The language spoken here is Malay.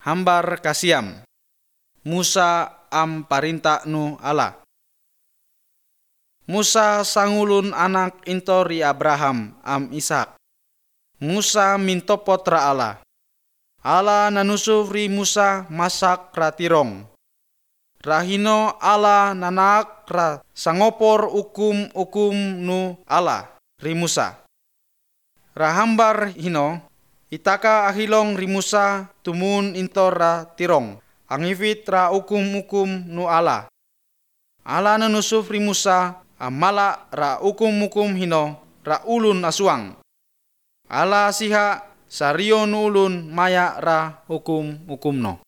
hambar kasiam. Musa am parinta nu Allah. Musa sangulun anak intori Abraham am Ishak. Musa mintopot ra Allah. Allah nanusuf ri Musa masak ra tirong. Rahino Allah nanak ra sangopor ukum nu Allah ri Musa. Rahambar hino itaka ahilong ri Musa tumun intor ra tirong. Angifit ra ukum nu Allah. Allah nanusuf ri Musa amala ra ukum hino ra ulun asuang. Allah siha sario nu ulun maya ra hukum no.